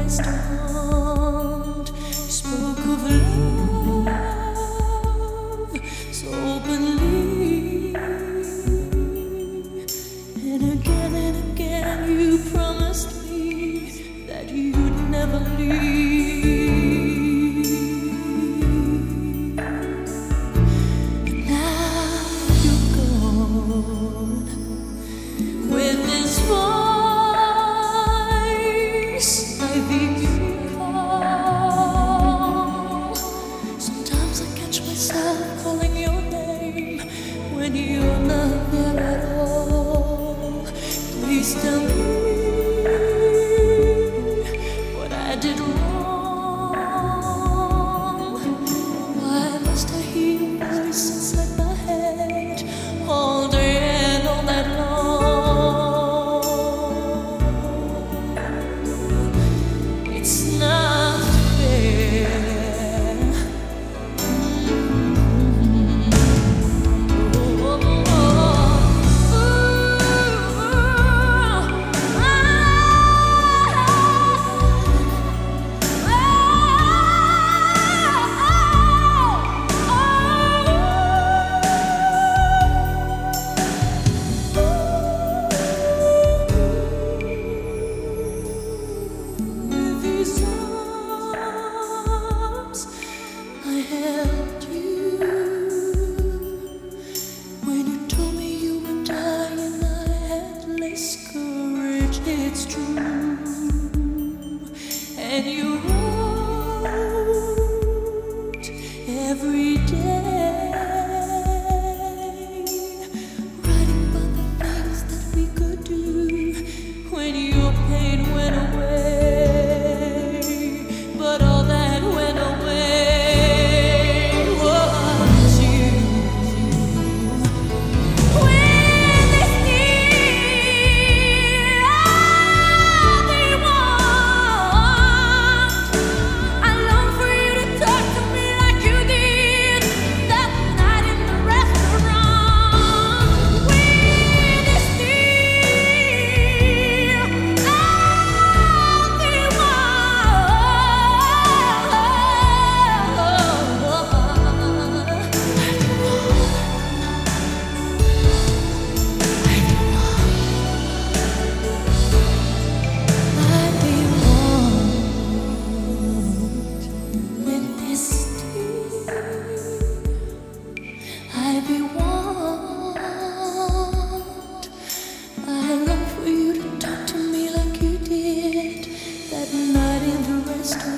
restaurant. You spoke of love so openly, and again you promised me that you'd never leave. Now you're gone with this voice I think you call. Sometimes I catch myself calling your name when you're not there at all. Please tell me what I did wrong. Why must I hear your voice inside my head all day and all night long? It's not fair. With these arms I held you when you told me you would die, and I had less courage. It's true, and you wrote every day, writing about the things that we could do when your pain went away. But all that went away was you. When this near they want, I long for you to talk to me like you did that night in the restaurant. When this near they I long for you to talk to me like you did that night in the restaurant.